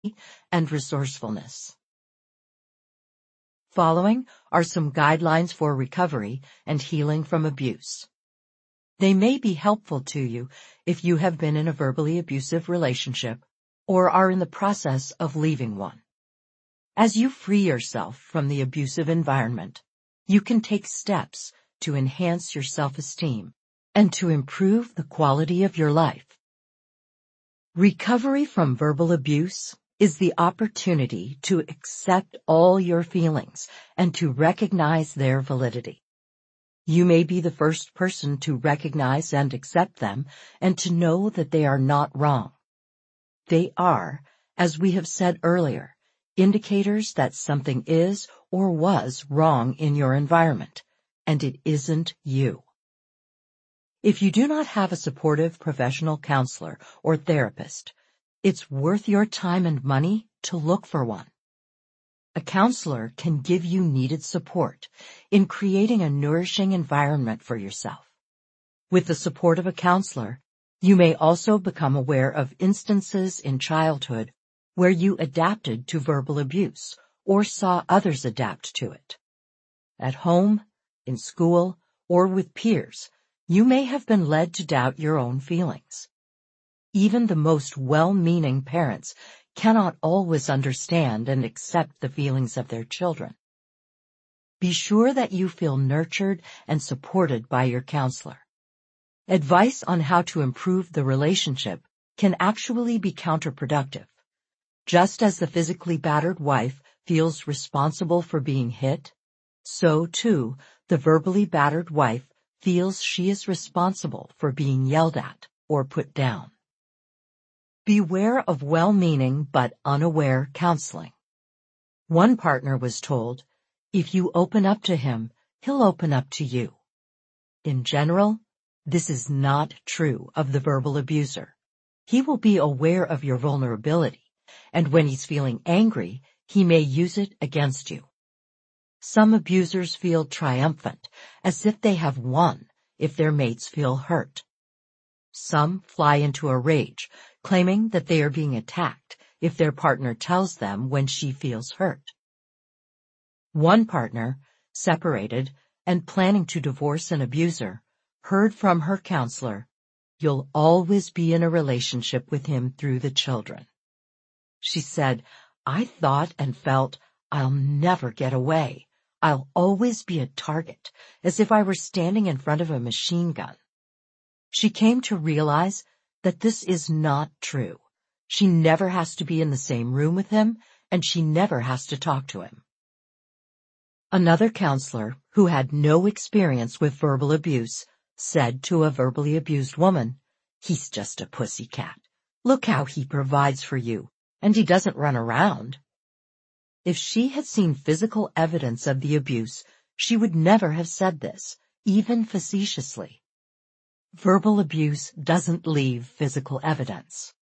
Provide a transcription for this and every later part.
and resourcefulness. Following are some guidelines for recovery and healing from abuse. They may be helpful to you if you have been in a verbally abusive relationship or are in the process of leaving one. As you free yourself from the abusive environment, you can take steps to enhance your self-esteem and to improve the quality of your life. Recovery from verbal abuse is the opportunity to accept all your feelings and to recognize their validity. You may be the first person to recognize and accept them and to know that they are not wrong. They are, as we have said earlier, indicators that something is or was wrong in your environment, and it isn't you. If you do not have a supportive professional counselor or therapist, it's worth your time and money to look for one. A counselor can give you needed support in creating a nourishing environment for yourself. With the support of a counselor, you may also become aware of instances in childhood where you adapted to verbal abuse or saw others adapt to it. At home, in school, or with peers, you may have been led to doubt your own feelings. Even the most well-meaning parents cannot always understand and accept the feelings of their children. Be sure that you feel nurtured and supported by your counselor. Advice on how to improve the relationship can actually be counterproductive. Just as the physically battered wife feels responsible for being hit, so too the verbally battered wife feels she is responsible for being yelled at or put down. Beware of well-meaning but unaware counseling. One partner was told, "If you open up to him, he'll open up to you." In general, this is not true of the verbal abuser. He will be aware of your vulnerability, and when he's feeling angry, he may use it against you. Some abusers feel triumphant, as if they have won if their mates feel hurt. Some fly into a rage, claiming that they are being attacked if their partner tells them when she feels hurt. One partner, separated and planning to divorce an abuser, heard from her counselor, "You'll always be in a relationship with him through the children." She said, "I thought and felt I'll never get away. I'll always be a target, as if I were standing in front of a machine gun." She came to realize that this is not true. She never has to be in the same room with him, and she never has to talk to him. Another counselor, who had no experience with verbal abuse, said to a verbally abused woman, "He's just a pussycat. Look how he provides for you, and he doesn't run around." If she had seen physical evidence of the abuse, she would never have said this, even facetiously. Verbal abuse doesn't leave physical evidence.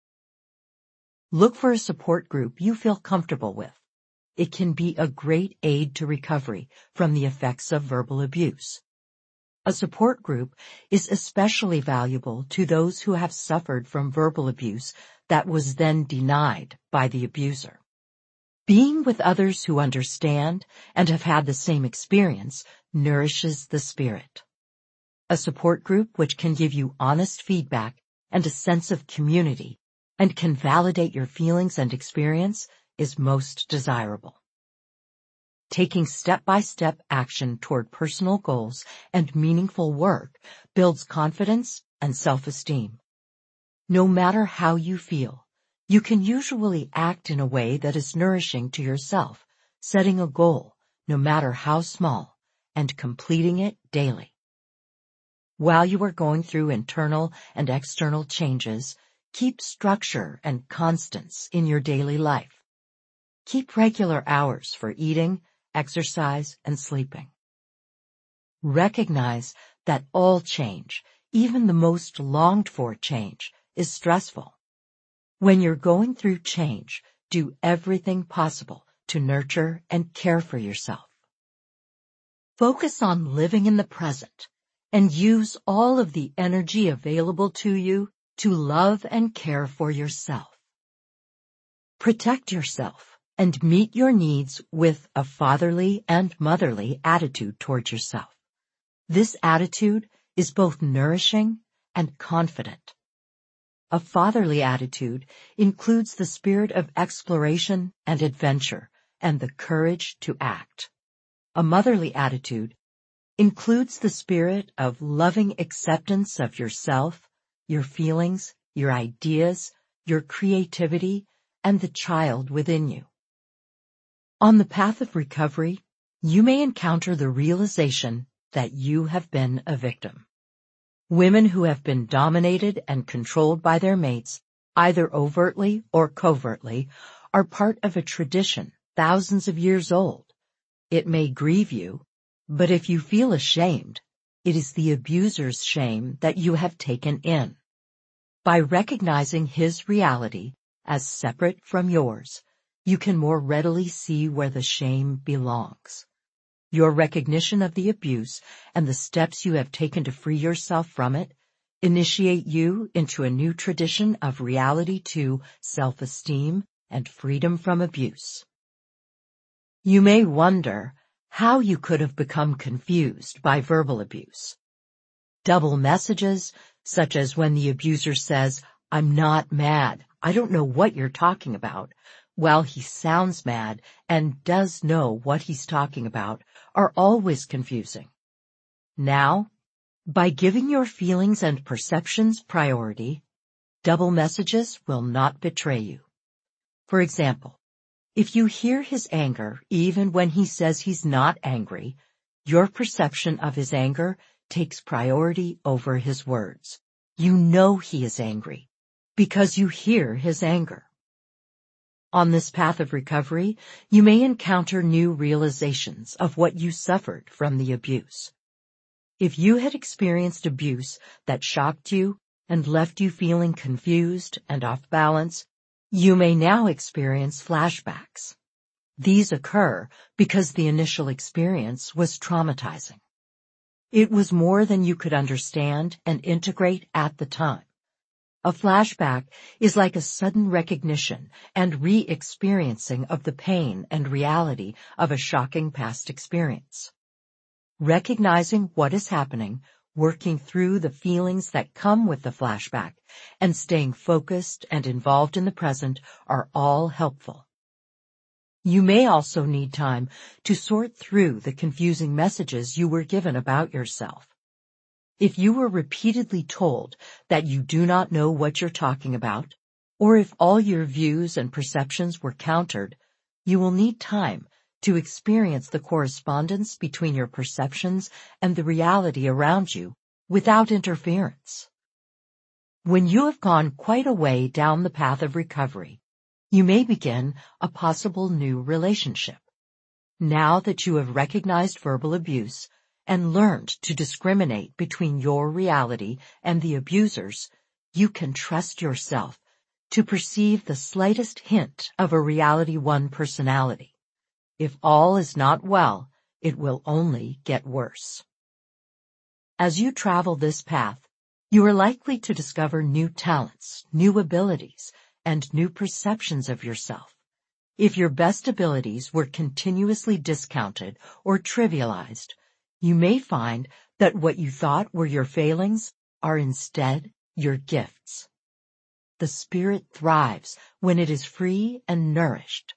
Look for a support group you feel comfortable with. It can be a great aid to recovery from the effects of verbal abuse. A support group is especially valuable to those who have suffered from verbal abuse that was then denied by the abuser. Being with others who understand and have had the same experience nourishes the spirit. A support group which can give you honest feedback and a sense of community and can validate your feelings and experience is most desirable. Taking step-by-step action toward personal goals and meaningful work builds confidence and self-esteem. No matter how you feel, you can usually act in a way that is nourishing to yourself, setting a goal, no matter how small, and completing it daily. While you are going through internal and external changes, keep structure and constance in your daily life. Keep regular hours for eating, exercise, and sleeping. Recognize that all change, even the most longed-for change, is stressful. When you're going through change, do everything possible to nurture and care for yourself. Focus on living in the present and use all of the energy available to you to love and care for yourself. Protect yourself and meet your needs with a fatherly and motherly attitude towards yourself. This attitude is both nourishing and confident. A fatherly attitude includes the spirit of exploration and adventure and the courage to act. A motherly attitude includes the spirit of loving acceptance of yourself, your feelings, your ideas, your creativity, and the child within you. On the path of recovery, you may encounter the realization that you have been a victim. Women who have been dominated and controlled by their mates, either overtly or covertly, are part of a tradition thousands of years old. It may grieve you, but if you feel ashamed, it is the abuser's shame that you have taken in. By recognizing his reality as separate from yours, you can more readily see where the shame belongs. Your recognition of the abuse and the steps you have taken to free yourself from it initiate you into a new tradition of reality to self-esteem and freedom from abuse. You may wonder how you could have become confused by verbal abuse. Double messages, such as when the abuser says, "I'm not mad, I don't know what you're talking about," while he sounds mad and does know what he's talking about, are always confusing. Now, by giving your feelings and perceptions priority, double messages will not betray you. For example, if you hear his anger even when he says he's not angry, your perception of his anger takes priority over his words. You know he is angry because you hear his anger. On this path of recovery, you may encounter new realizations of what you suffered from the abuse. If you had experienced abuse that shocked you and left you feeling confused and off balance, you may now experience flashbacks. These occur because the initial experience was traumatizing. It was more than you could understand and integrate at the time. A flashback is like a sudden recognition and re-experiencing of the pain and reality of a shocking past experience. Recognizing what is happening, working through the feelings that come with the flashback, and staying focused and involved in the present are all helpful. You may also need time to sort through the confusing messages you were given about yourself. If you were repeatedly told that you do not know what you're talking about, or if all your views and perceptions were countered, you will need time to experience the correspondence between your perceptions and the reality around you without interference. When you have gone quite a way down the path of recovery, you may begin a possible new relationship. Now that you have recognized verbal abuse and learned to discriminate between your reality and the abuser's, you can trust yourself to perceive the slightest hint of a Reality One personality. If all is not well, it will only get worse. As you travel this path, you are likely to discover new talents, new abilities, and new perceptions of yourself. If your best abilities were continuously discounted or trivialized, you may find that what you thought were your failings are instead your gifts. The spirit thrives when it is free and nourished.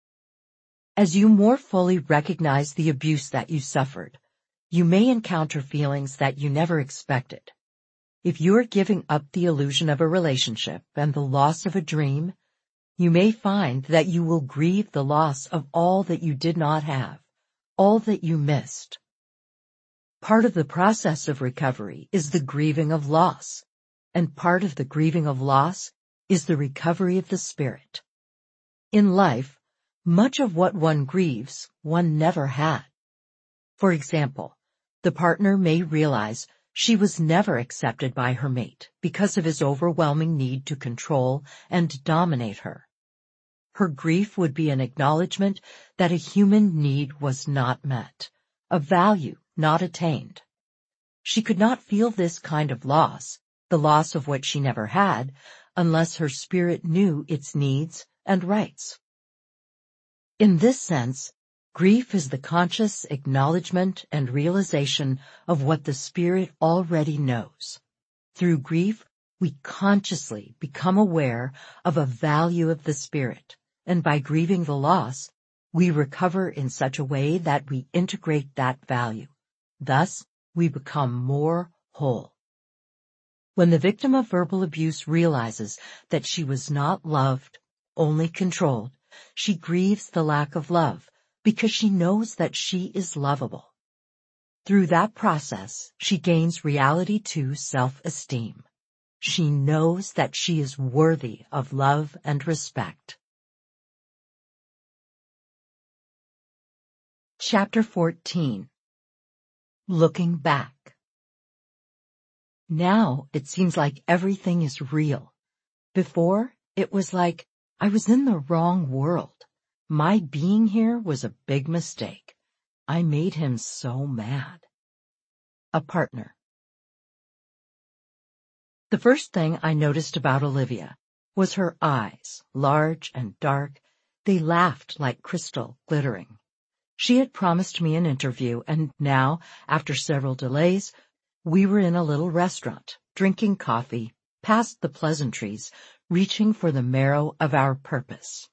As you more fully recognize the abuse that you suffered, you may encounter feelings that you never expected. If you are giving up the illusion of a relationship and the loss of a dream, you may find that you will grieve the loss of all that you did not have, all that you missed. Part of the process of recovery is the grieving of loss, and part of the grieving of loss is the recovery of the spirit. In life, much of what one grieves, one never had. For example, the partner may realize she was never accepted by her mate because of his overwhelming need to control and dominate her. Her grief would be an acknowledgement that a human need was not met, a value not attained. She could not feel this kind of loss, the loss of what she never had, unless her spirit knew its needs, and rights. In this sense, grief is the conscious acknowledgement and realization of what the spirit already knows. Through grief, we consciously become aware of a value of the spirit, and by grieving the loss, we recover in such a way that we integrate that value. Thus, we become more whole. When the victim of verbal abuse realizes that she was not loved, only controlled, she grieves the lack of love because she knows that she is lovable. Through that process, she gains reality to self-esteem. She knows that she is worthy of love and respect. Chapter 14. Looking Back. Now it seems like everything is real. Before, it was like I was in the wrong world. My being here was a big mistake. I made him so mad. A partner. The first thing I noticed about Olivia was her eyes, large and dark. They laughed like crystal glittering. She had promised me an interview, and now, after several delays, we were in a little restaurant, drinking coffee, past the pleasantries, reaching for the marrow of our purpose.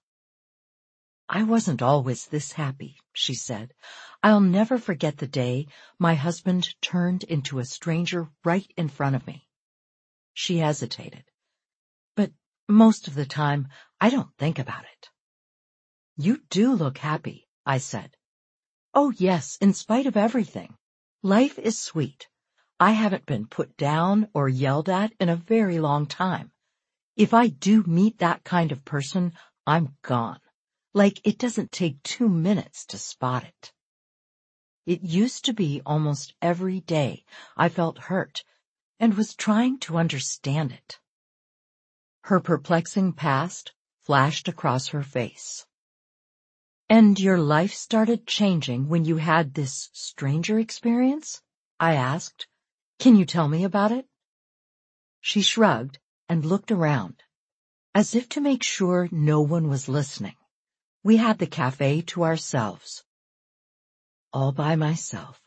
I wasn't always this happy, she said. I'll never forget the day my husband turned into a stranger right in front of me. She hesitated. But most of the time, I don't think about it. You do look happy, I said. Oh yes, in spite of everything. Life is sweet. I haven't been put down or yelled at in a very long time. If I do meet that kind of person, I'm gone. Like it doesn't take 2 minutes to spot it. It used to be almost every day I felt hurt and was trying to understand it. Her perplexing past flashed across her face. And your life started changing when you had this stranger experience? I asked. Can you tell me about it? She shrugged and looked around, as if to make sure no one was listening. We had the cafe to ourselves. All by myself,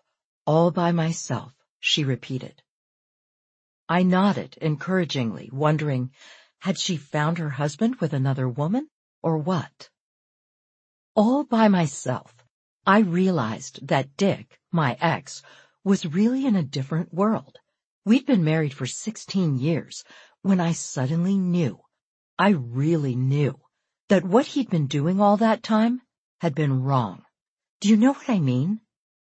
she repeated. I nodded encouragingly, wondering, had she found her husband with another woman, or what? All by myself, I realized that Dick, my ex, was really in a different world. We'd been married for 16 years when I suddenly knew, I really knew, that what he'd been doing all that time had been wrong. Do you know what I mean?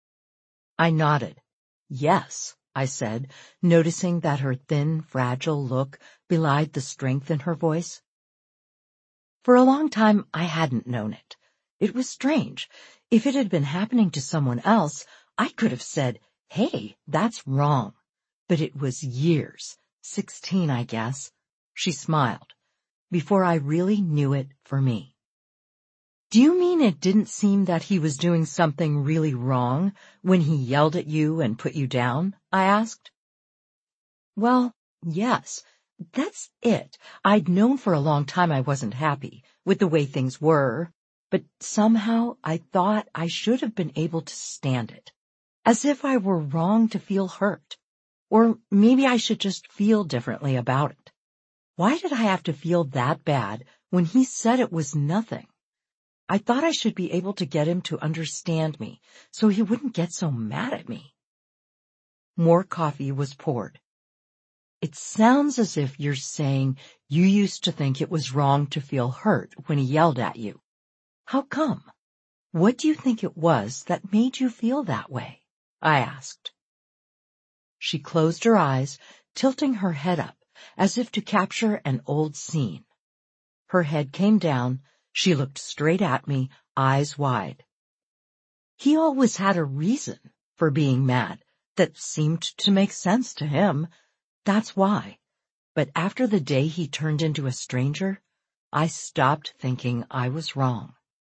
I nodded. Yes, I said, noticing that her thin, fragile look belied the strength in her voice. For a long time, I hadn't known it. It was strange. If it had been happening to someone else, I could have said, hey, that's wrong. But it was years, 16, I guess, she smiled, before I really knew it for me. Do you mean it didn't seem that he was doing something really wrong when he yelled at you and put you down? I asked. Well, yes, that's it. I'd known for a long time I wasn't happy with the way things were, but somehow I thought I should have been able to stand it, as if I were wrong to feel hurt. Or maybe I should just feel differently about it. Why did I have to feel that bad when he said it was nothing? I thought I should be able to get him to understand me so he wouldn't get so mad at me. More coffee was poured. It sounds as if you're saying you used to think it was wrong to feel hurt when he yelled at you. How come? What do you think it was that made you feel that way? I asked. She closed her eyes, tilting her head up, as if to capture an old scene. Her head came down. She looked straight at me, eyes wide. He always had a reason for being mad that seemed to make sense to him. That's why. But after the day he turned into a stranger, I stopped thinking I was wrong.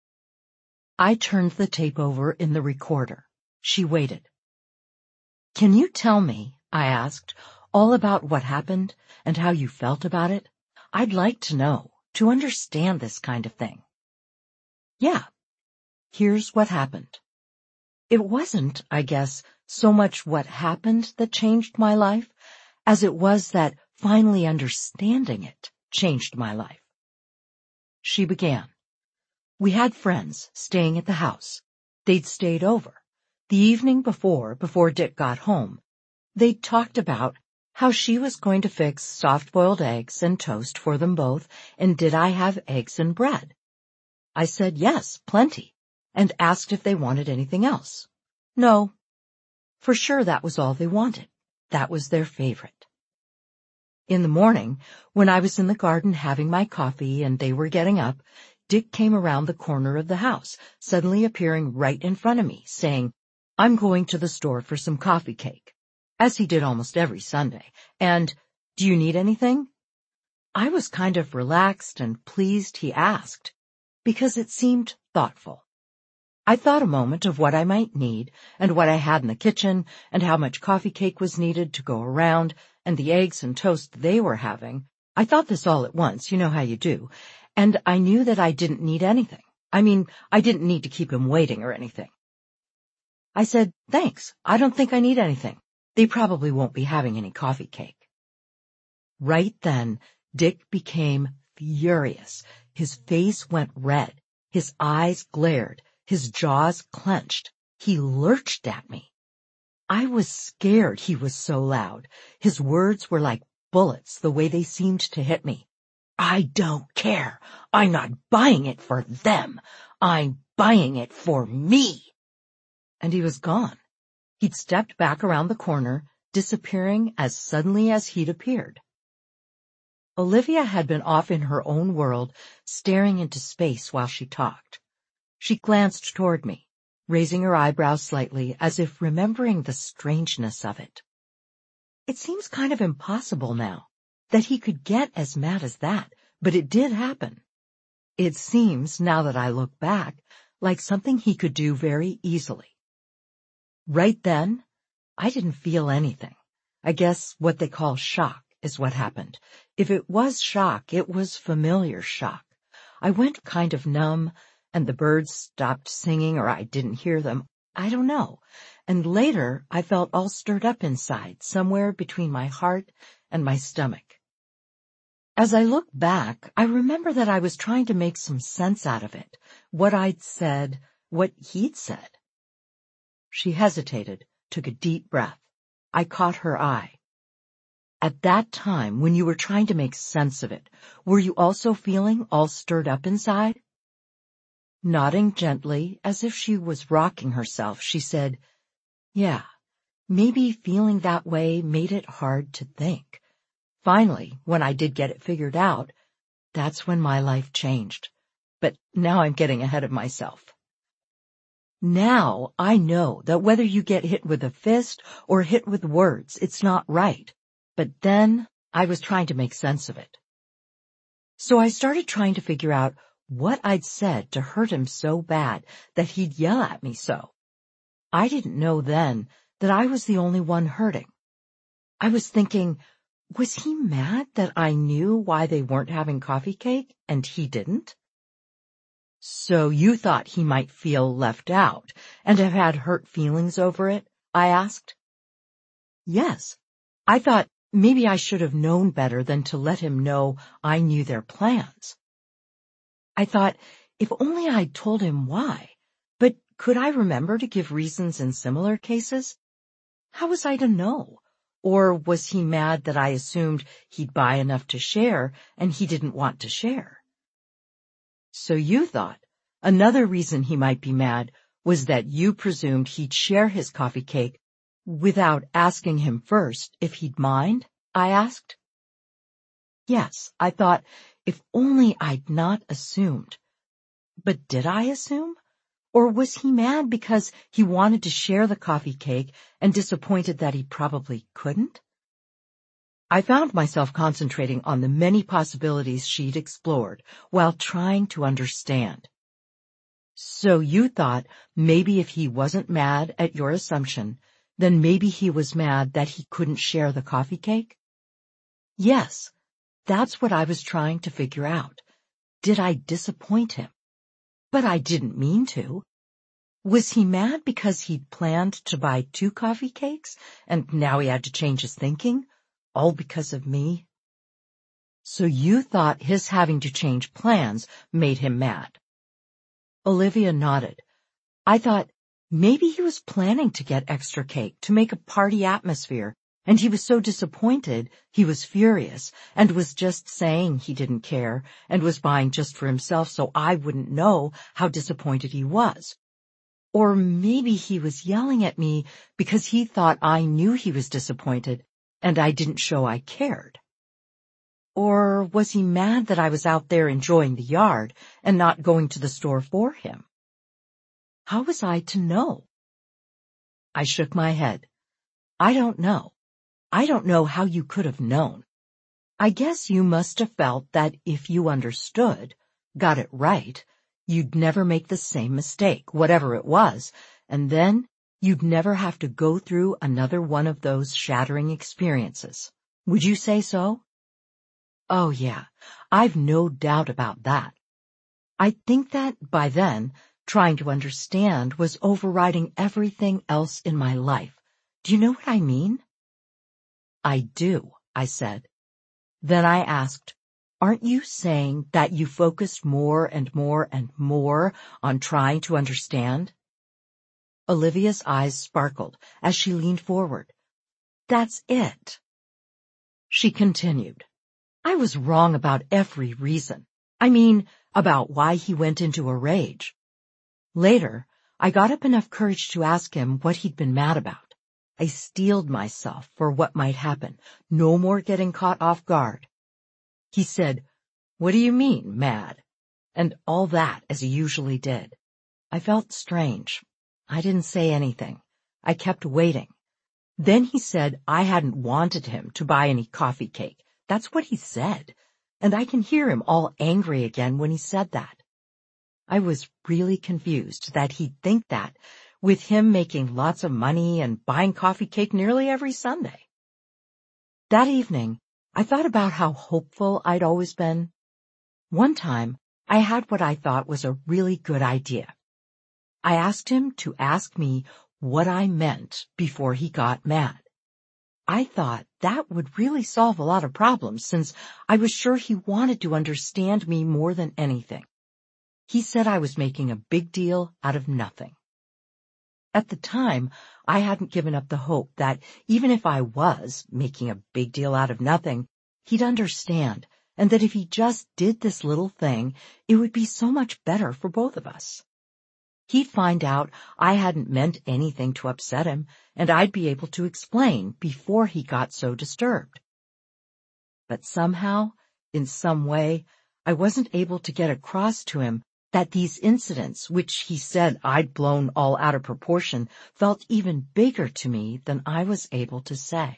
I turned the tape over in the recorder. She waited. Can you tell me, I asked, all about what happened and how you felt about it? I'd like to know. to understand this kind of thing. Yeah, here's what happened. It wasn't, I guess, so much what happened that changed my life as it was that finally understanding it changed my life. She began. We had friends staying at the house. They'd stayed over. The evening before Dick got home, they'd talked about how she was going to fix soft-boiled eggs and toast for them both, and did I have eggs and bread? I said yes, plenty, and asked if they wanted anything else. No. For sure that was all they wanted. That was their favorite. In the morning, when I was in the garden having my coffee and they were getting up, Dick came around the corner of the house, suddenly appearing right in front of me, saying, "I'm going to the store for some coffee cake," as he did almost every Sunday, and, "Do you need anything?" I was kind of relaxed and pleased he asked, because it seemed thoughtful. I thought a moment of what I might need, and what I had in the kitchen, and how much coffee cake was needed to go around, and the eggs and toast they were having. I thought this all at once, you know how you do, and I knew that I didn't need anything. I mean, I didn't need to keep him waiting or anything. I said, "Thanks, I don't think I need anything. They probably won't be having any coffee cake." Right then, Dick became furious. His face went red. His eyes glared. His jaws clenched. He lurched at me. I was scared he was so loud. His words were like bullets the way they seemed to hit me. "I don't care. I'm not buying it for them. I'm buying it for me." And he was gone. He'd stepped back around the corner, disappearing as suddenly as he'd appeared. Olivia had been off in her own world, staring into space while she talked. She glanced toward me, raising her eyebrows slightly as if remembering the strangeness of it. It seems kind of impossible now that he could get as mad as that, but it did happen. It seems, now that I look back, like something he could do very easily. Right then, I didn't feel anything. I guess what they call shock is what happened. If it was shock, it was familiar shock. I went kind of numb, and the birds stopped singing, or I didn't hear them. I don't know. And later, I felt all stirred up inside, somewhere between my heart and my stomach. As I look back, I remember that I was trying to make some sense out of it, what I'd said, what he'd said. She hesitated, took a deep breath. I caught her eye. At that time, when you were trying to make sense of it, were you also feeling all stirred up inside? Nodding gently, as if she was rocking herself, she said, "Yeah, maybe feeling that way made it hard to think. Finally, when I did get it figured out, that's when my life changed. But now I'm getting ahead of myself. Now I know that whether you get hit with a fist or hit with words, it's not right. But then I was trying to make sense of it. So I started trying to figure out what I'd said to hurt him so bad that he'd yell at me so. I didn't know then that I was the only one hurting. I was thinking, was he mad that I knew why they weren't having coffee cake and he didn't? "So you thought he might feel left out and have had hurt feelings over it?" I asked. "Yes. I thought maybe I should have known better than to let him know I knew their plans. I thought if only I'd told him why, but could I remember to give reasons in similar cases? How was I to know? Or was he mad that I assumed he'd buy enough to share and he didn't want to share?" "So you thought another reason he might be mad was that you presumed he'd share his coffee cake without asking him first if he'd mind?" I asked. "Yes, I thought if only I'd not assumed. But did I assume? Or was he mad because he wanted to share the coffee cake and disappointed that he probably couldn't?" I found myself concentrating on the many possibilities she'd explored while trying to understand. "So you thought maybe if he wasn't mad at your assumption, then maybe he was mad that he couldn't share the coffee cake?" "Yes, that's what I was trying to figure out. did I disappoint him? But I didn't mean to. Was he mad because he'd planned to buy 2 coffee cakes and now he had to change his thinking? All because of me? So you thought his having to change plans made him mad? Olivia nodded. I thought maybe he was planning to get extra cake to make a party atmosphere, and he was so disappointed he was furious and was just saying he didn't care and was buying just for himself so I wouldn't know how disappointed he was. Or maybe he was yelling at me because he thought I knew he was disappointed and I didn't show I cared. Or was he mad that I was out there enjoying the yard and not going to the store for him? How was I to know? I shook my head. I don't know. I don't know how you could have known. I guess you must have felt that if you understood, got it right, you'd never make the same mistake, whatever it was, and then you'd never have to go through another one of those shattering experiences. Would you say so? Oh yeah, I've no doubt about that. I think that by then, trying to understand was overriding everything else in my life. Do you know what I mean? I do, I said. Then I asked, aren't you saying that you focused more and more and more on trying to understand? Olivia's eyes sparkled as she leaned forward. That's it. She continued. I was wrong about every reason. I mean, about why he went into a rage. Later, I got up enough courage to ask him what he'd been mad about. I steeled myself for what might happen. No more getting caught off guard. He said, what do you mean, mad? And all that, as he usually did. I felt strange. I didn't say anything. I kept waiting. Then he said I hadn't wanted him to buy any coffee cake. That's what he said. And I can hear him all angry again when he said that. I was really confused that he'd think that, with him making lots of money and buying coffee cake nearly every Sunday. That evening, I thought about how hopeful I'd always been. One time, I had what I thought was a really good idea. I asked him to ask me what I meant before he got mad. I thought that would really solve a lot of problems since I was sure he wanted to understand me more than anything. He said I was making a big deal out of nothing. At the time, I hadn't given up the hope that even if I was making a big deal out of nothing, he'd understand, and that if he just did this little thing, it would be so much better for both of us. He'd find out I hadn't meant anything to upset him, and I'd be able to explain before he got so disturbed. But somehow, in some way, I wasn't able to get across to him that these incidents, which he said I'd blown all out of proportion, felt even bigger to me than I was able to say.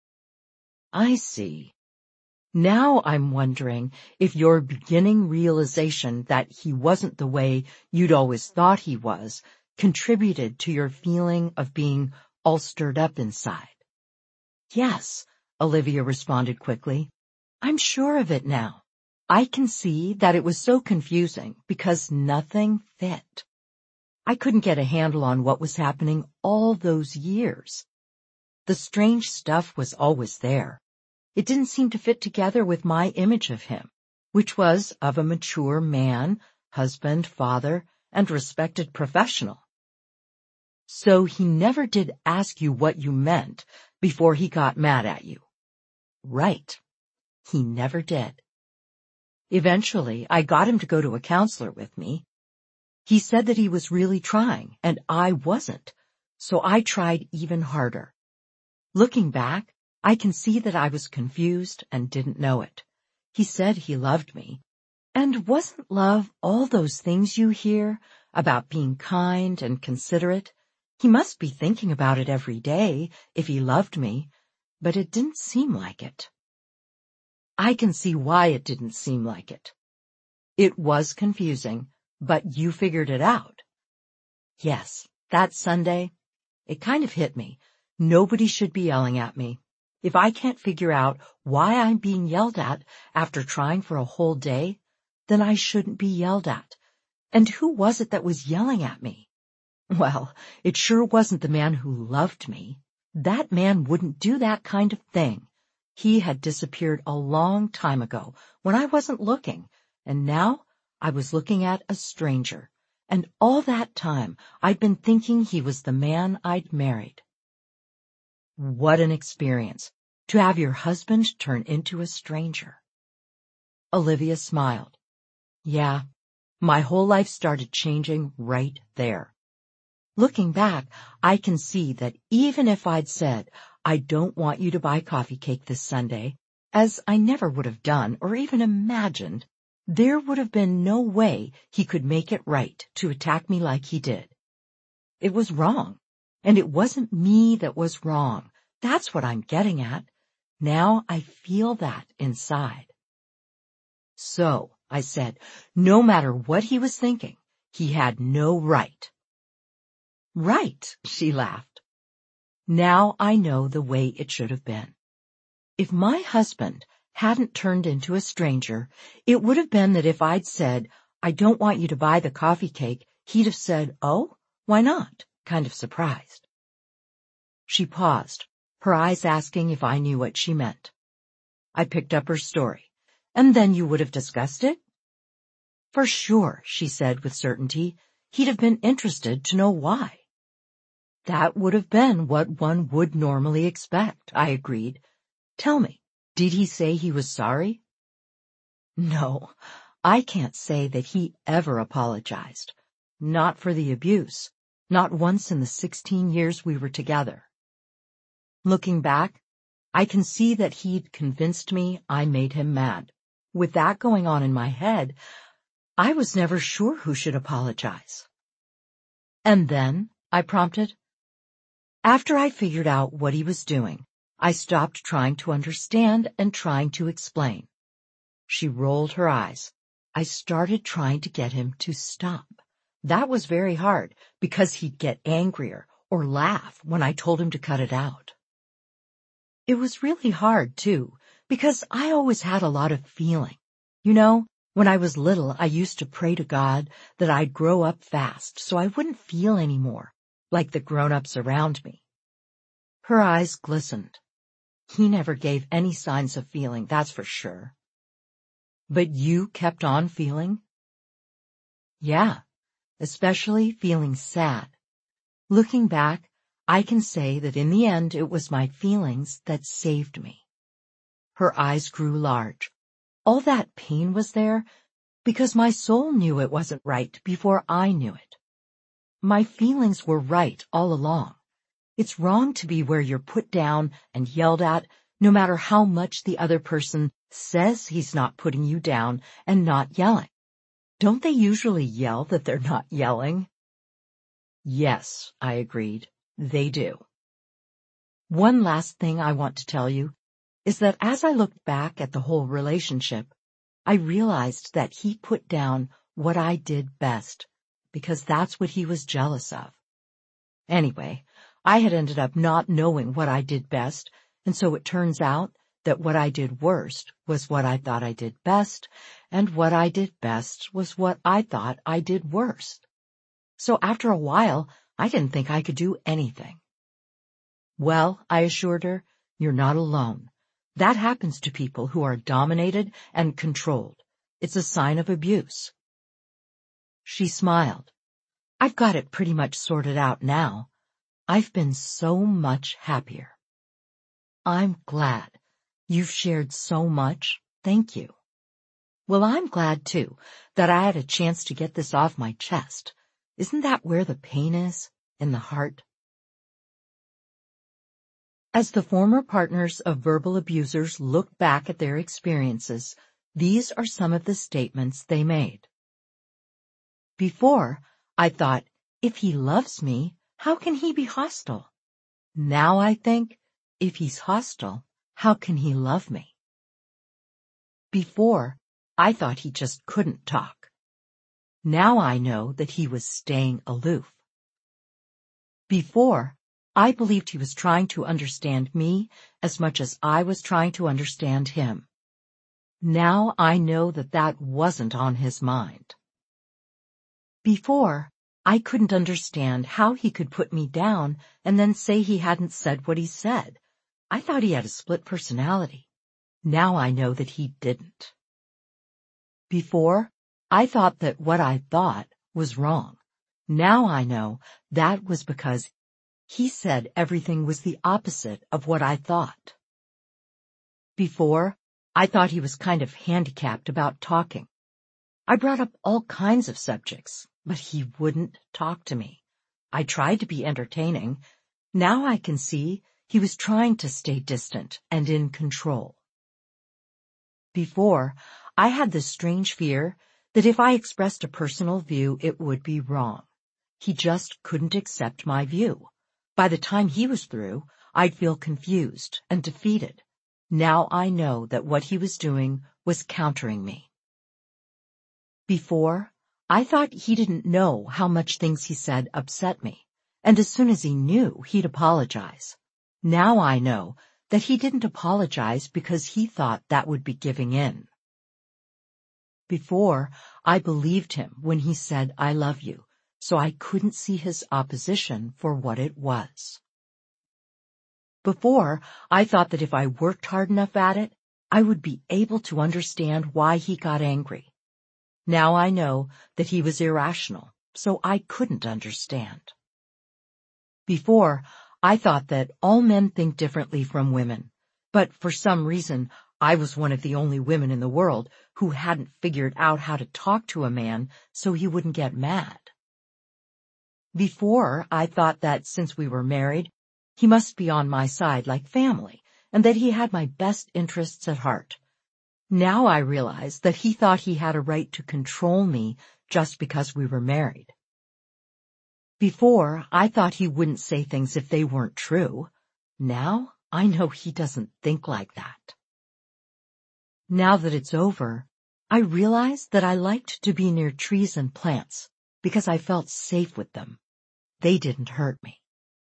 I see. Now I'm wondering if your beginning realization that he wasn't the way you'd always thought he was contributed to your feeling of being all stirred up inside. Yes, Olivia responded quickly. I'm sure of it now. I can see that it was so confusing because nothing fit. I couldn't get a handle on what was happening all those years. The strange stuff was always there. It didn't seem to fit together with my image of him, which was of a mature man, husband, father, and respected professional. So he never did ask you what you meant before he got mad at you. Right. He never did. Eventually, I got him to go to a counselor with me. He said that he was really trying, and I wasn't, so I tried even harder. Looking back, I can see that I was confused and didn't know it. He said he loved me. And wasn't love all those things you hear about being kind and considerate? He must be thinking about it every day if he loved me, but it didn't seem like it. I can see why it didn't seem like it. It was confusing, but you figured it out. Yes, that Sunday, it kind of hit me. Nobody should be yelling at me. If I can't figure out why I'm being yelled at after trying for a whole day, then I shouldn't be yelled at. And who was it that was yelling at me? Well, it sure wasn't the man who loved me. That man wouldn't do that kind of thing. He had disappeared a long time ago when I wasn't looking, and now I was looking at a stranger. And all that time I'd been thinking he was the man I'd married. What an experience, to have your husband turn into a stranger. Olivia smiled. Yeah, my whole life started changing right there. Looking back, I can see that even if I'd said, I don't want you to buy coffee cake this Sunday, as I never would have done or even imagined, there would have been no way he could make it right to attack me like he did. It was wrong, and it wasn't me that was wrong. That's what I'm getting at. Now I feel that inside. So, I said, no matter what he was thinking, he had no right. Right, she laughed. Now I know the way it should have been. If my husband hadn't turned into a stranger, it would have been that if I'd said, I don't want you to buy the coffee cake, he'd have said, oh, why not? Kind of surprised. She paused, her eyes asking if I knew what she meant. I picked up her story. And then you would have discussed it? For sure, she said with certainty. He'd have been interested to know why. That would have been what one would normally expect, I agreed. Tell me, did he say he was sorry? No, I can't say that he ever apologized. Not for the abuse. Not once in the 16 years we were together. Looking back, I can see that he'd convinced me I made him mad. With that going on in my head, I was never sure who should apologize. And then, I prompted. After I figured out what he was doing, I stopped trying to understand and trying to explain. She rolled her eyes. I started trying to get him to stop. That was very hard because he'd get angrier or laugh when I told him to cut it out. It was really hard, too, because I always had a lot of feeling. You know, when I was little, I used to pray to God that I'd grow up fast so I wouldn't feel anymore, like the grown-ups around me. Her eyes glistened. He never gave any signs of feeling, that's for sure. But you kept on feeling? Yeah, especially feeling sad. Looking back, I can say that in the end it was my feelings that saved me. Her eyes grew large. All that pain was there because my soul knew it wasn't right before I knew it. My feelings were right all along. It's wrong to be where you're put down and yelled at, no matter how much the other person says he's not putting you down and not yelling. Don't they usually yell that they're not yelling? Yes, I agreed. They do. One last thing I want to tell you is that as I looked back at the whole relationship, I realized that he put down what I did best, because that's what he was jealous of. Anyway, I had ended up not knowing what I did best, and so it turns out that what I did worst was what I thought I did best, and what I did best was what I thought I did worst. So after a while, I didn't think I could do anything. Well, I assured her, you're not alone. That happens to people who are dominated and controlled. It's a sign of abuse. She smiled. I've got it pretty much sorted out now. I've been so much happier. I'm glad. You've shared so much. Thank you. Well, I'm glad, too, that I had a chance to get this off my chest. Isn't that where the pain is? In the heart? As the former partners of verbal abusers looked back at their experiences, these are some of the statements they made. Before, I thought, if he loves me, how can he be hostile? Now I think, if he's hostile, how can he love me? Before, I thought he just couldn't talk. Now I know that he was staying aloof. Before, I believed he was trying to understand me as much as I was trying to understand him. Now I know that that wasn't on his mind. Before, I couldn't understand how he could put me down and then say he hadn't said what he said. I thought he had a split personality. Now I know that he didn't. Before, I thought that what I thought was wrong. Now I know that was because he said everything was the opposite of what I thought. Before, I thought he was kind of handicapped about talking. I brought up all kinds of subjects, but he wouldn't talk to me. I tried to be entertaining. Now I can see he was trying to stay distant and in control. Before, I had this strange fear that if I expressed a personal view, it would be wrong. He just couldn't accept my view. By the time he was through, I'd feel confused and defeated. Now I know that what he was doing was countering me. Before, I thought he didn't know how much things he said upset me, and as soon as he knew, he'd apologize. Now I know that he didn't apologize because he thought that would be giving in. Before, I believed him when he said, "I love you," so I couldn't see his opposition for what it was. Before, I thought that if I worked hard enough at it, I would be able to understand why he got angry. Now I know that he was irrational, so I couldn't understand. Before, I thought that all men think differently from women, but for some reason, I was one of the only women in the world who hadn't figured out how to talk to a man so he wouldn't get mad. Before, I thought that since we were married, he must be on my side like family, and that he had my best interests at heart. Now I realize that he thought he had a right to control me just because we were married. Before, I thought he wouldn't say things if they weren't true. Now, I know he doesn't think like that. Now that it's over, I realize that I liked to be near trees and plants because I felt safe with them. They didn't hurt me.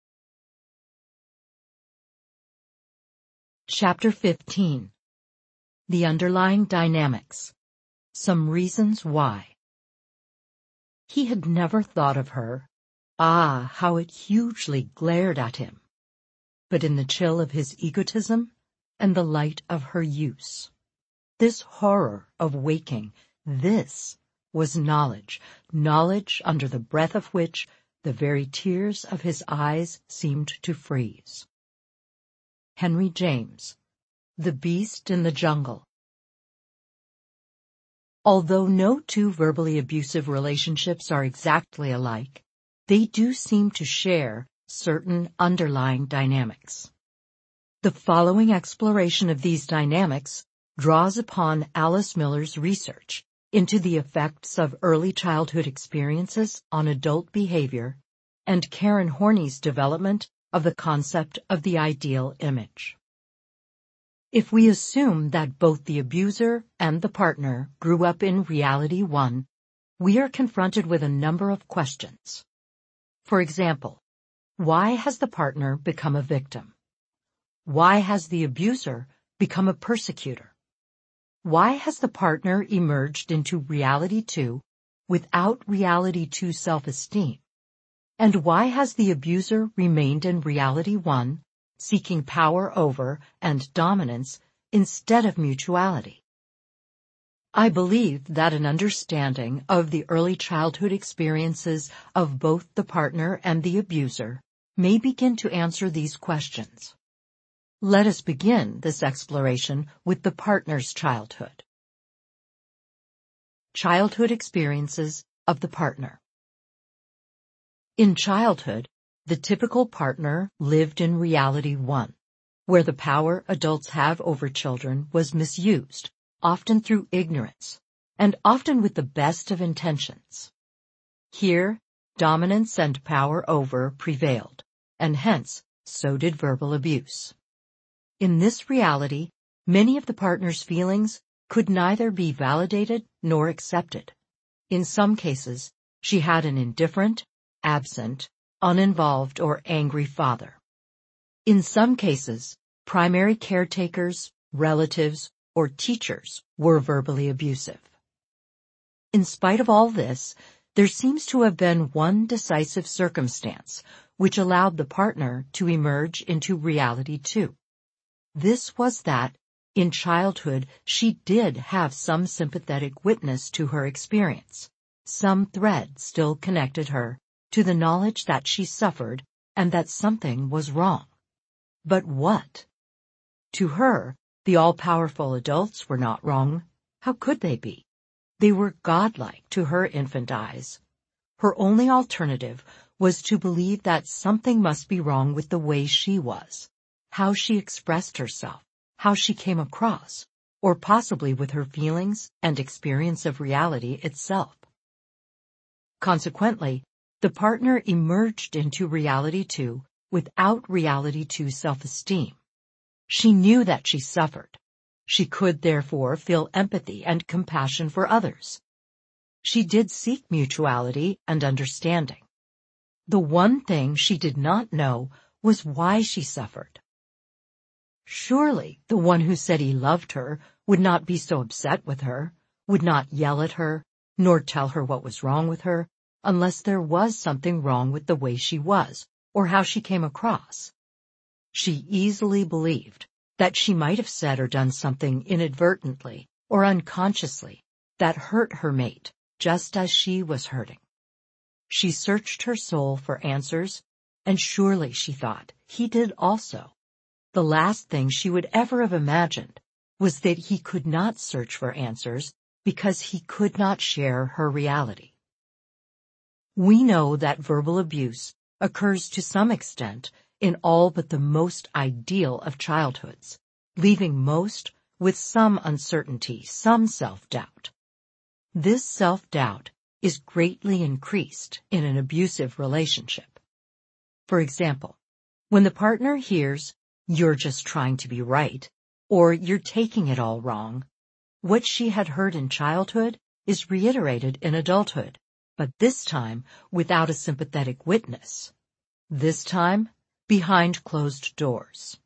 Chapter 15. The Underlying Dynamics. Some Reasons Why. He had never thought of her. Ah, how it hugely glared at him. But in the chill of his egotism and the light of her use. This horror of waking, this was knowledge, knowledge under the breath of which the very tears of his eyes seemed to freeze. Henry James, The Beast in the Jungle. Although no two verbally abusive relationships are exactly alike, they do seem to share certain underlying dynamics. The following exploration of these dynamics draws upon Alice Miller's research into the effects of early childhood experiences on adult behavior and Karen Horney's development of the concept of the ideal image. If we assume that both the abuser and the partner grew up in reality one, we are confronted with a number of questions. For example, why has the partner become a victim? Why has the abuser become a persecutor? Why has the partner emerged into reality two without reality two self-esteem? And why has the abuser remained in reality one, seeking power over and dominance instead of mutuality? I believe that an understanding of the early childhood experiences of both the partner and the abuser may begin to answer these questions. Let us begin this exploration with the partner's childhood. Childhood experiences of the partner. In childhood, the typical partner lived in reality one, where the power adults have over children was misused, often through ignorance, and often with the best of intentions. Here, dominance and power over prevailed, and hence, so did verbal abuse. In this reality, many of the partner's feelings could neither be validated nor accepted. In some cases, she had an indifferent, absent, uninvolved, or angry father. In some cases, primary caretakers, relatives, or teachers were verbally abusive. In spite of all this, there seems to have been one decisive circumstance which allowed the partner to emerge into reality too. This was that, in childhood, she did have some sympathetic witness to her experience. Some thread still connected her to the knowledge that she suffered and that something was wrong. But what? To her, the all-powerful adults were not wrong. How could they be? They were godlike to her infant eyes. Her only alternative was to believe that something must be wrong with the way she was, how she expressed herself, how she came across, or possibly with her feelings and experience of reality itself. Consequently, the partner emerged into reality too without reality too self-esteem. She knew that she suffered. She could therefore feel empathy and compassion for others. She did seek mutuality and understanding. The one thing she did not know was why she suffered. Surely the one who said he loved her would not be so upset with her, would not yell at her, nor tell her what was wrong with her, unless there was something wrong with the way she was or how she came across. She easily believed that she might have said or done something inadvertently or unconsciously that hurt her mate just as she was hurting. She searched her soul for answers, and surely, she thought, he did also. The last thing she would ever have imagined was that he could not search for answers because he could not share her reality. We know that verbal abuse occurs to some extent in all but the most ideal of childhoods, leaving most with some uncertainty, some self-doubt. This self-doubt is greatly increased in an abusive relationship. For example, when the partner hears, "You're just trying to be right," or "You're taking it all wrong," what she had heard in childhood is reiterated in adulthood, but this time without a sympathetic witness. This time, behind closed doors.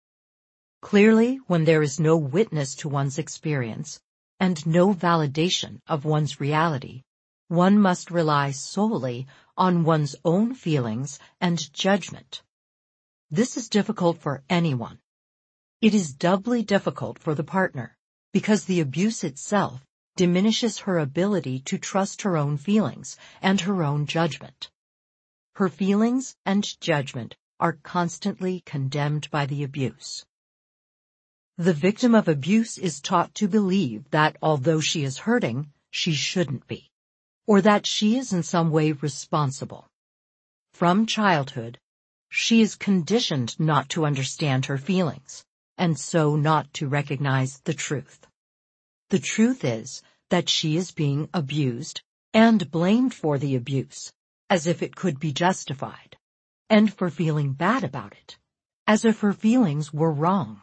Clearly, when there is no witness to one's experience and no validation of one's reality, one must rely solely on one's own feelings and judgment. This is difficult for anyone. It is doubly difficult for the partner because the abuse itself diminishes her ability to trust her own feelings and her own judgment. Her feelings and judgment are constantly condemned by the abuse. The victim of abuse is taught to believe that although she is hurting, she shouldn't be, or that she is in some way responsible. From childhood, she is conditioned not to understand her feelings, and so not to recognize the truth. The truth is that she is being abused and blamed for the abuse, as if it could be justified, and for feeling bad about it, as if her feelings were wrong.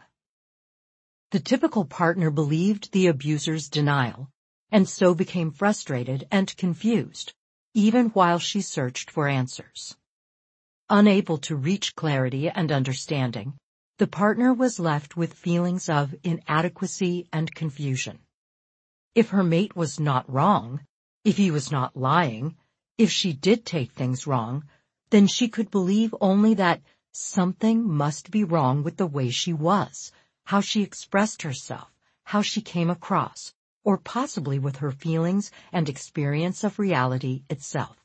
The typical partner believed the abuser's denial, and so became frustrated and confused, even while she searched for answers. Unable to reach clarity and understanding, the partner was left with feelings of inadequacy and confusion. If her mate was not wrong, if he was not lying, if she did take things wrong, then she could believe only that something must be wrong with the way she was, how she expressed herself, how she came across, or possibly with her feelings and experience of reality itself.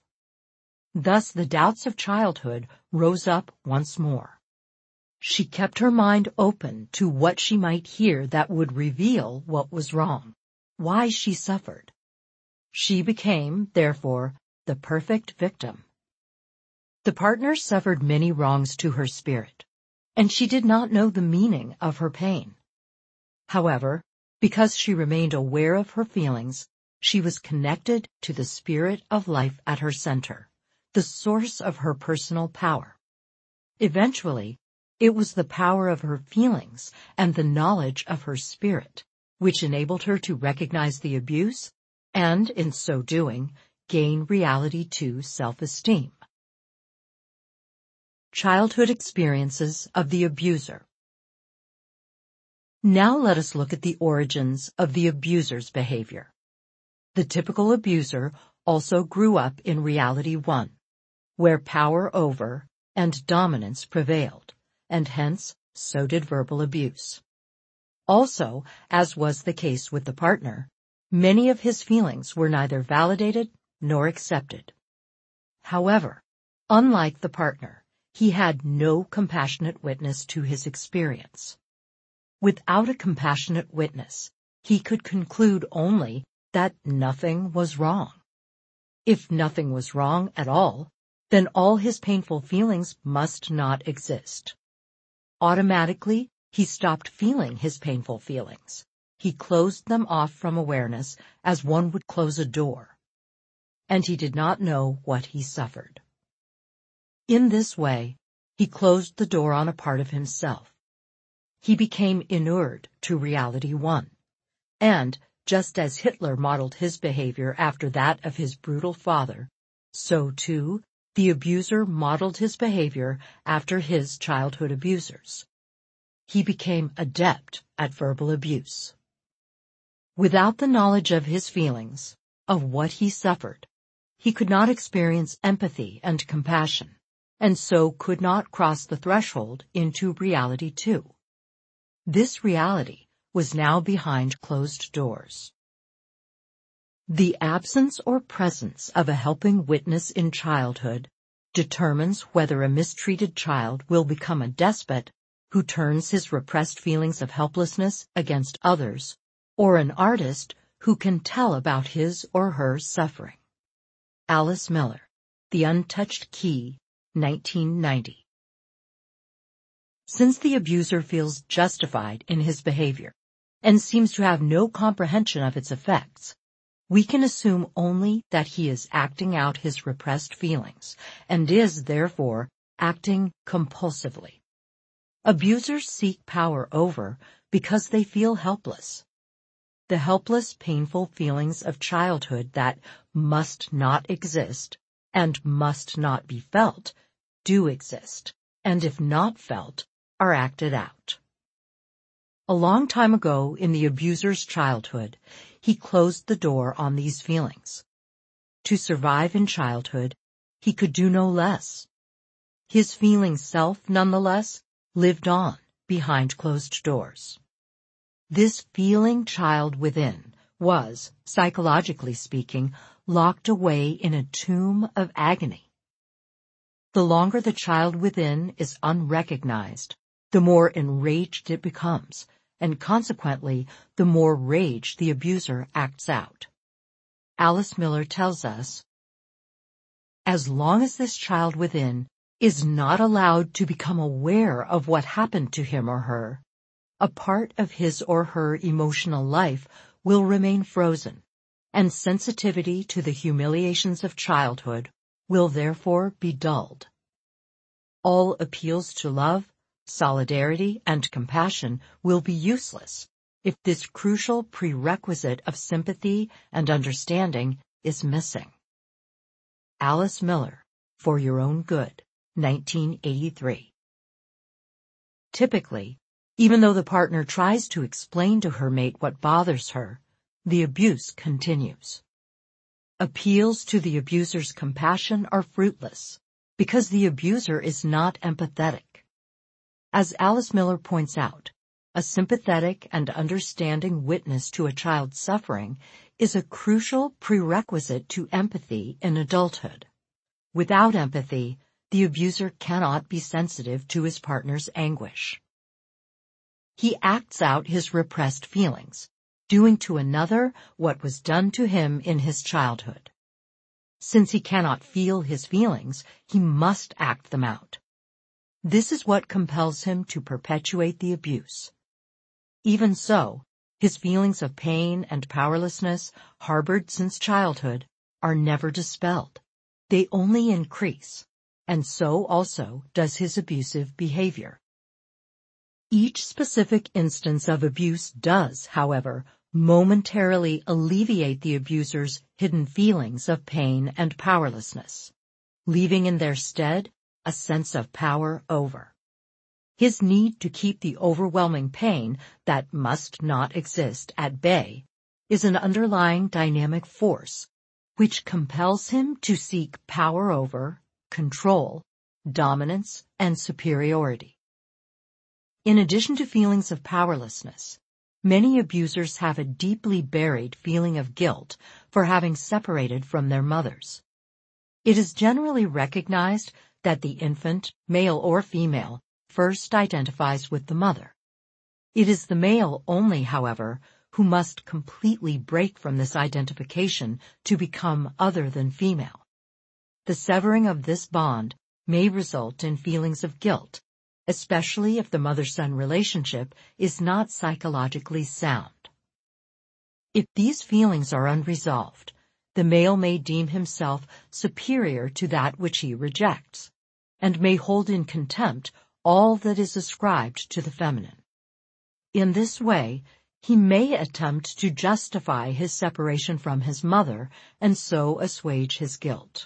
Thus the doubts of childhood rose up once more. She kept her mind open to what she might hear that would reveal what was wrong, why she suffered. She became, therefore, the perfect victim. The partner suffered many wrongs to her spirit, and she did not know the meaning of her pain. However, because she remained aware of her feelings, she was connected to the spirit of life at her center, the source of her personal power. Eventually, it was the power of her feelings and the knowledge of her spirit which enabled her to recognize the abuse and, in so doing, gain reality to self-esteem. Childhood experiences of the abuser. Now let us look at the origins of the abuser's behavior. The typical abuser also grew up in reality 1, where power over and dominance prevailed, and hence so did verbal abuse. Also, as was the case with the partner, many of his feelings were neither validated nor accepted. However, unlike the partner, he had no compassionate witness to his experience. Without a compassionate witness, he could conclude only that nothing was wrong. If nothing was wrong at all, then all his painful feelings must not exist. Automatically, he stopped feeling his painful feelings. He closed them off from awareness as one would close a door. And he did not know what he suffered. In this way, he closed the door on a part of himself. He became inured to reality 1. And, just as Hitler modeled his behavior after that of his brutal father, so too, the abuser modeled his behavior after his childhood abusers. He became adept at verbal abuse. Without the knowledge of his feelings, of what he suffered, he could not experience empathy and compassion, and so could not cross the threshold into reality 2. This reality was now behind closed doors. The absence or presence of a helping witness in childhood determines whether a mistreated child will become a despot who turns his repressed feelings of helplessness against others, or an artist who can tell about his or her suffering. Alice Miller, The Untouched Key, 1990. Since the abuser feels justified in his behavior and seems to have no comprehension of its effects, we can assume only that he is acting out his repressed feelings and is, therefore, acting compulsively. Abusers seek power over because they feel helpless. The helpless, painful feelings of childhood that must not exist and must not be felt do exist, and if not felt, are acted out. A long time ago in the abuser's childhood, he closed the door on these feelings. To survive in childhood, he could do no less. His feeling self, nonetheless, lived on behind closed doors. This feeling child within was, psychologically speaking, locked away in a tomb of agony. The longer the child within is unrecognized, the more enraged it becomes, and consequently, the more rage the abuser acts out. Alice Miller tells us, as long as this child within is not allowed to become aware of what happened to him or her, a part of his or her emotional life will remain frozen, and sensitivity to the humiliations of childhood will therefore be dulled. All appeals to love, solidarity, and compassion will be useless if this crucial prerequisite of sympathy and understanding is missing. Alice Miller, For Your Own Good, 1983. Typically, even though the partner tries to explain to her mate what bothers her, the abuse continues. Appeals to the abuser's compassion are fruitless because the abuser is not empathetic. As Alice Miller points out, a sympathetic and understanding witness to a child's suffering is a crucial prerequisite to empathy in adulthood. Without empathy, the abuser cannot be sensitive to his partner's anguish. He acts out his repressed feelings, doing to another what was done to him in his childhood. Since he cannot feel his feelings, he must act them out. This is what compels him to perpetuate the abuse. Even so, his feelings of pain and powerlessness, harbored since childhood, are never dispelled. They only increase, and so also does his abusive behavior. Each specific instance of abuse does, however, momentarily alleviate the abuser's hidden feelings of pain and powerlessness, leaving in their stead a sense of power over. His need to keep the overwhelming pain that must not exist at bay is an underlying dynamic force which compels him to seek power over, control, dominance, and superiority. In addition to feelings of powerlessness, many abusers have a deeply buried feeling of guilt for having separated from their mothers. It is generally recognized that the infant, male or female, first identifies with the mother. It is the male only, however, who must completely break from this identification to become other than female. The severing of this bond may result in feelings of guilt, especially if the mother-son relationship is not psychologically sound. If these feelings are unresolved, the male may deem himself superior to that which he rejects, and may hold in contempt all that is ascribed to the feminine. In this way, he may attempt to justify his separation from his mother and so assuage his guilt.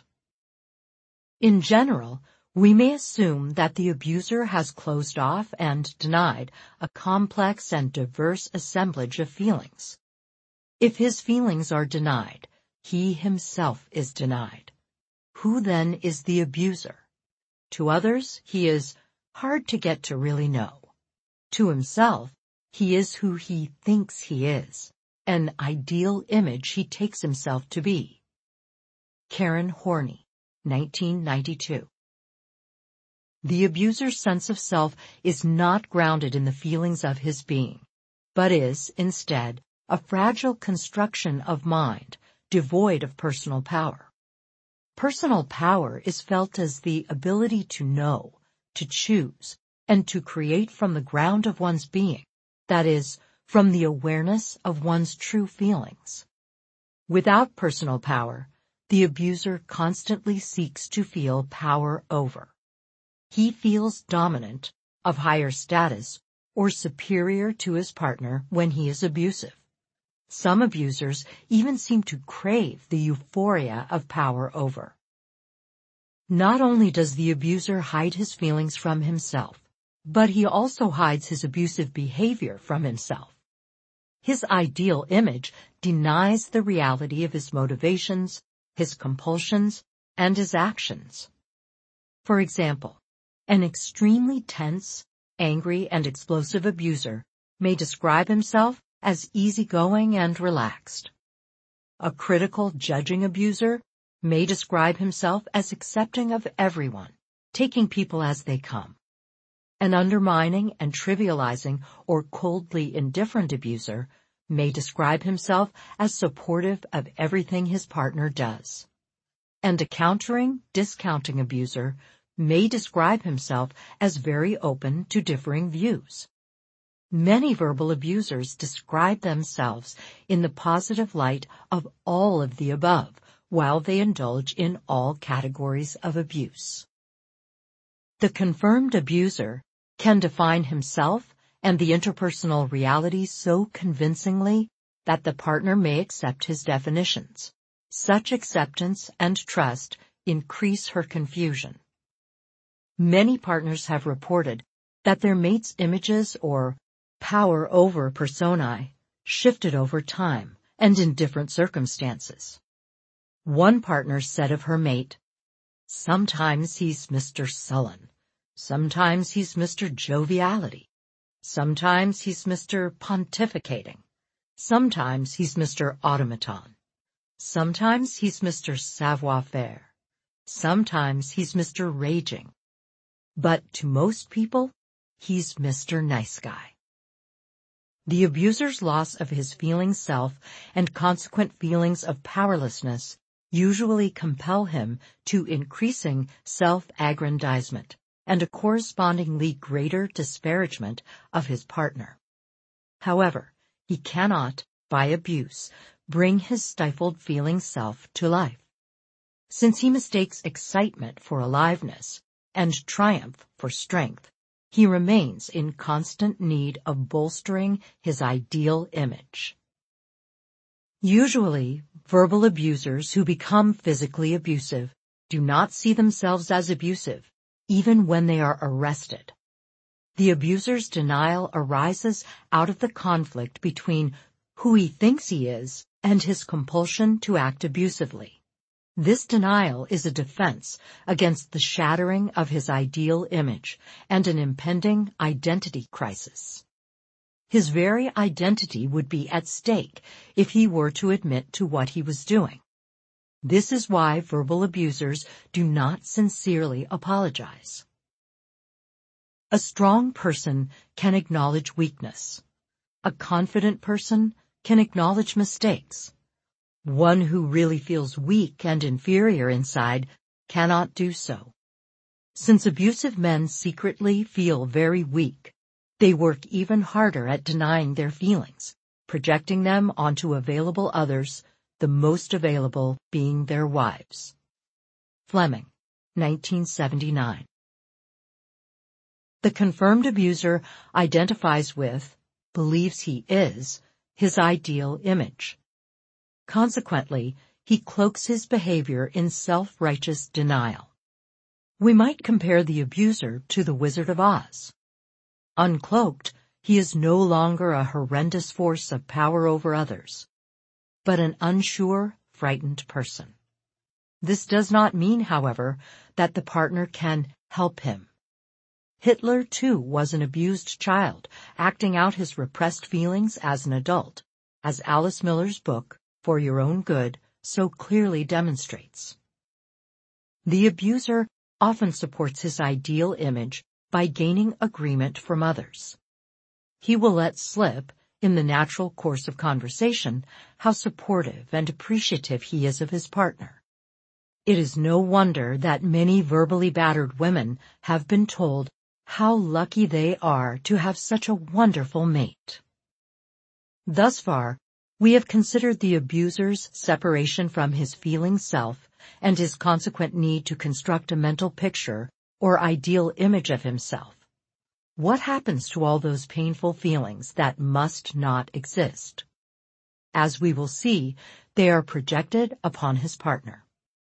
In general, we may assume that the abuser has closed off and denied a complex and diverse assemblage of feelings. If his feelings are denied, he himself is denied. Who then is the abuser? To others, he is hard to get to really know. To himself, he is who he thinks he is, an ideal image he takes himself to be. Karen Horney, 1992. The abuser's sense of self is not grounded in the feelings of his being, but is, instead, a fragile construction of mind, devoid of personal power. Personal power is felt as the ability to know, to choose, and to create from the ground of one's being, that is, from the awareness of one's true feelings. Without personal power, the abuser constantly seeks to feel power over. He feels dominant, of higher status, or superior to his partner when he is abusive. Some abusers even seem to crave the euphoria of power over. Not only does the abuser hide his feelings from himself, but he also hides his abusive behavior from himself. His ideal image denies the reality of his motivations, his compulsions, and his actions. For example, an extremely tense, angry, and explosive abuser may describe himself as easygoing and relaxed. A critical, judging abuser may describe himself as accepting of everyone, taking people as they come. An undermining and trivializing or coldly indifferent abuser may describe himself as supportive of everything his partner does. And a countering, discounting abuser may describe himself as very open to differing views. Many verbal abusers describe themselves in the positive light of all of the above, while they indulge in all categories of abuse. The confirmed abuser can define himself and the interpersonal reality so convincingly that the partner may accept his definitions. Such acceptance and trust increase her confusion. Many partners have reported that their mate's images or power over personae shifted over time and in different circumstances. One partner said of her mate, "Sometimes he's Mr. Sullen. Sometimes he's Mr. Joviality. Sometimes he's Mr. Pontificating. Sometimes he's Mr. Automaton. Sometimes he's Mr. Savoir-faire. Sometimes he's Mr. Raging. But to most people, he's Mr. Nice Guy." The abuser's loss of his feeling self and consequent feelings of powerlessness usually compel him to increasing self-aggrandizement and a correspondingly greater disparagement of his partner. However, he cannot, by abuse, bring his stifled feeling self to life. Since he mistakes excitement for aliveness and triumph for strength, he remains in constant need of bolstering his ideal image. Usually, verbal abusers who become physically abusive do not see themselves as abusive, even when they are arrested. The abuser's denial arises out of the conflict between who he thinks he is and his compulsion to act abusively. This denial is a defense against the shattering of his ideal image and an impending identity crisis. His very identity would be at stake if he were to admit to what he was doing. This is why verbal abusers do not sincerely apologize. A strong person can acknowledge weakness. A confident person can acknowledge mistakes. One who really feels weak and inferior inside cannot do so. Since abusive men secretly feel very weak, they work even harder at denying their feelings, projecting them onto available others, the most available being their wives. Fleming, 1979. The confirmed abuser identifies with, believes he is, his ideal image. Consequently, he cloaks his behavior in self-righteous denial. We might compare the abuser to the Wizard of Oz. Uncloaked, he is no longer a horrendous force of power over others, but an unsure, frightened person. This does not mean, however, that the partner can help him. Hitler, too, was an abused child, acting out his repressed feelings as an adult, as Alice Miller's book, For Your Own Good, so clearly demonstrates. The abuser often supports his ideal image by gaining agreement from others. He will let slip, in the natural course of conversation, how supportive and appreciative he is of his partner. It is no wonder that many verbally battered women have been told how lucky they are to have such a wonderful mate. Thus far, we have considered the abuser's separation from his feeling self and his consequent need to construct a mental picture or ideal image of himself. What happens to all those painful feelings that must not exist? As we will see, they are projected upon his partner.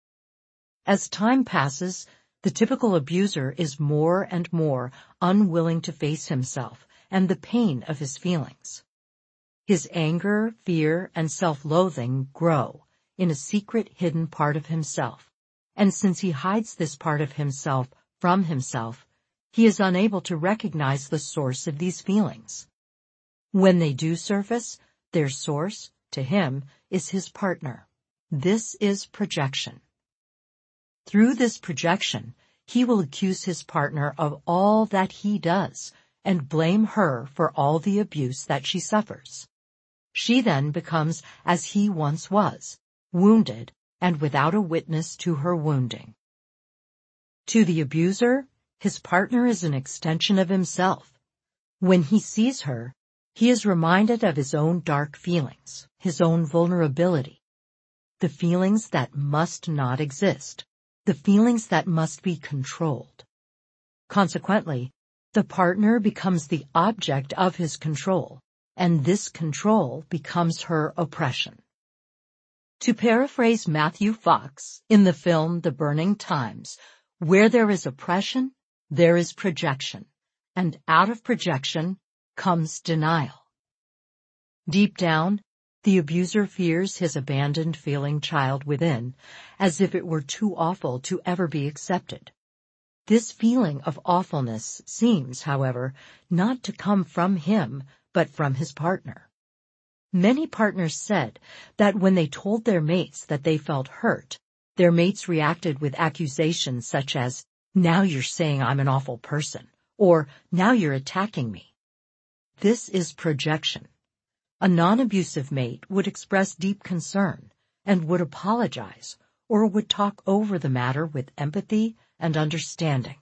As time passes, the typical abuser is more and more unwilling to face himself and the pain of his feelings. His anger, fear, and self-loathing grow in a secret hidden part of himself, and since he hides this part of himself from himself, he is unable to recognize the source of these feelings. When they do surface, their source, to him, is his partner. This is projection. Through this projection, he will accuse his partner of all that he does and blame her for all the abuse that she suffers. She then becomes as he once was, wounded and without a witness to her wounding. To the abuser, his partner is an extension of himself. When he sees her, he is reminded of his own dark feelings, his own vulnerability, the feelings that must not exist, the feelings that must be controlled. Consequently, the partner becomes the object of his control, and this control becomes her oppression. To paraphrase Matthew Fox in the film The Burning Times, where there is oppression, there is projection, and out of projection comes denial. Deep down, the abuser fears his abandoned feeling child within, as if it were too awful to ever be accepted. This feeling of awfulness seems, however, not to come from him, but from his partner. Many partners said that when they told their mates that they felt hurt, their mates reacted with accusations such as, "Now you're saying I'm an awful person," or "Now you're attacking me." This is projection. A non-abusive mate would express deep concern and would apologize or would talk over the matter with empathy and understanding.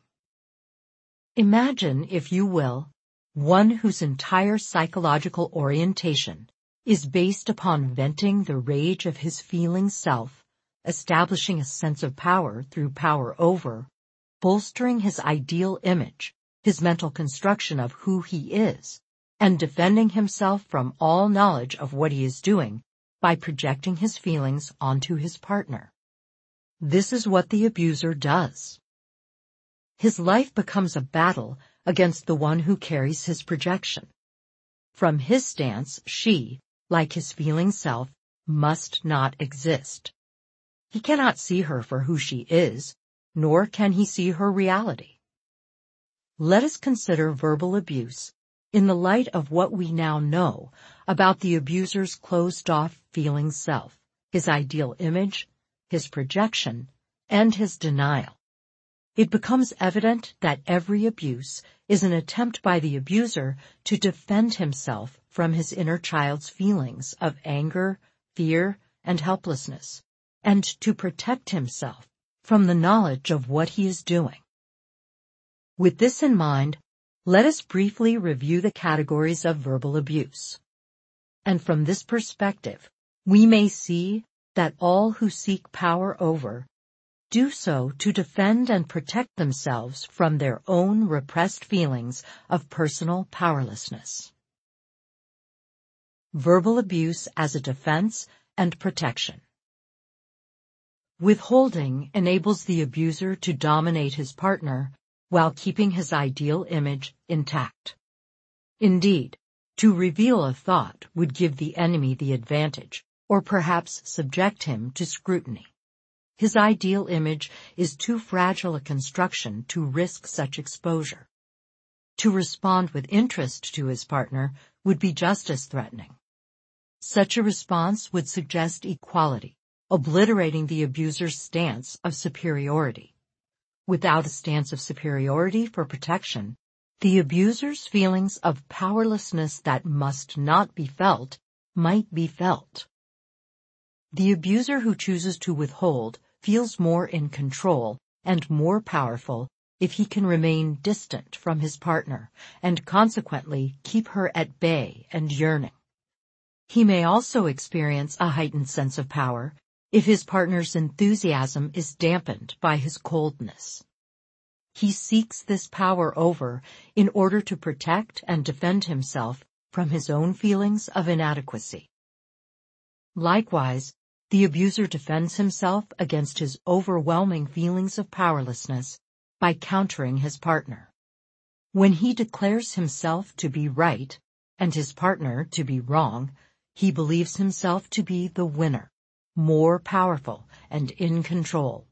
Imagine, if you will, one whose entire psychological orientation is based upon venting the rage of his feeling self, establishing a sense of power through power over, bolstering his ideal image, his mental construction of who he is, and defending himself from all knowledge of what he is doing by projecting his feelings onto his partner. This is what the abuser does. His life becomes a battle against the one who carries his projection. From his stance, she, like his feeling self, must not exist. He cannot see her for who she is, nor can he see her reality. Let us consider verbal abuse in the light of what we now know about the abuser's closed-off feeling self, his ideal image, his projection, and his denial. It becomes evident that every abuse is an attempt by the abuser to defend himself from his inner child's feelings of anger, fear, and helplessness, and to protect himself from the knowledge of what he is doing. With this in mind, let us briefly review the categories of verbal abuse. And from this perspective, we may see that all who seek power over do so to defend and protect themselves from their own repressed feelings of personal powerlessness. Verbal abuse as a defense and protection. Withholding enables the abuser to dominate his partner while keeping his ideal image intact. Indeed, to reveal a thought would give the enemy the advantage, or perhaps subject him to scrutiny. His ideal image is too fragile a construction to risk such exposure. To respond with interest to his partner would be just as threatening. Such a response would suggest equality, obliterating the abuser's stance of superiority. Without a stance of superiority for protection, the abuser's feelings of powerlessness that must not be felt might be felt. The abuser who chooses to withhold feels more in control and more powerful if he can remain distant from his partner and consequently keep her at bay and yearning. He may also experience a heightened sense of power if his partner's enthusiasm is dampened by his coldness. He seeks this power over in order to protect and defend himself from his own feelings of inadequacy. Likewise, the abuser defends himself against his overwhelming feelings of powerlessness by countering his partner. When he declares himself to be right and his partner to be wrong, he believes himself to be the winner, more powerful and in control.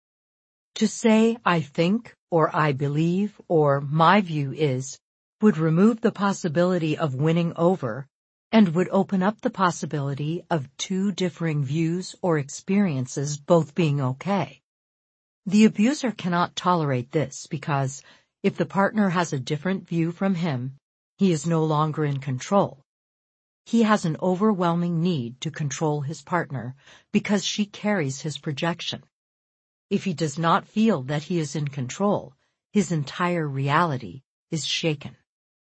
To say, "I think," or "I believe," or "my view is," would remove the possibility of winning over and would open up the possibility of two differing views or experiences both being okay. The abuser cannot tolerate this because, if the partner has a different view from him, he is no longer in control. He has an overwhelming need to control his partner because she carries his projection. If he does not feel that he is in control, his entire reality is shaken.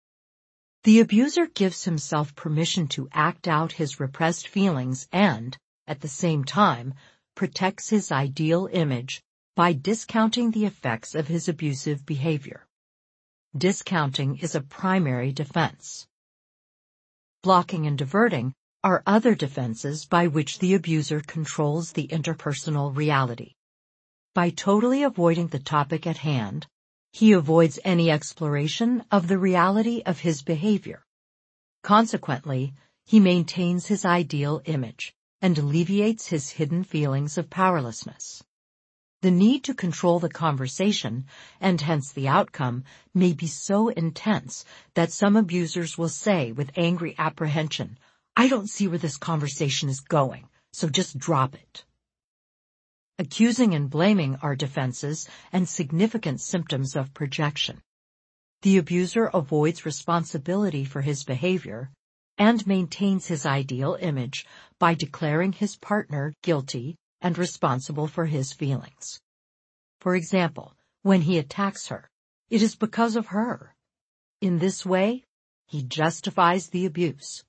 The abuser gives himself permission to act out his repressed feelings and, at the same time, protects his ideal image by discounting the effects of his abusive behavior. Discounting is a primary defense. Blocking and diverting are other defenses by which the abuser controls the interpersonal reality. By totally avoiding the topic at hand, he avoids any exploration of the reality of his behavior. Consequently, he maintains his ideal image and alleviates his hidden feelings of powerlessness. The need to control the conversation, and hence the outcome, may be so intense that some abusers will say with angry apprehension, "I don't see where this conversation is going, so just drop it." Accusing and blaming are defenses and significant symptoms of projection. The abuser avoids responsibility for his behavior and maintains his ideal image by declaring his partner guilty and responsible for his feelings. For example, when he attacks her, it is because of her. In this way, he justifies the abuse.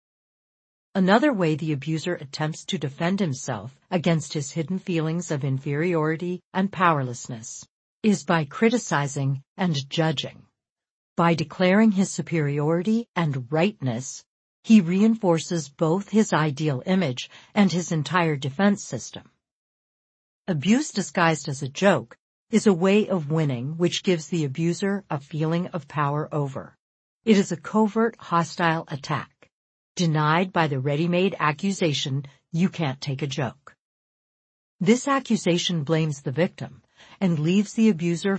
Another way the abuser attempts to defend himself against his hidden feelings of inferiority and powerlessness is by criticizing and judging. By declaring his superiority and rightness, he reinforces both his ideal image and his entire defense system. Abuse disguised as a joke is a way of winning which gives the abuser a feeling of power over. It is a covert, hostile attack, denied by the ready-made accusation, "You can't take a joke." This accusation blames the victim and leaves the abuser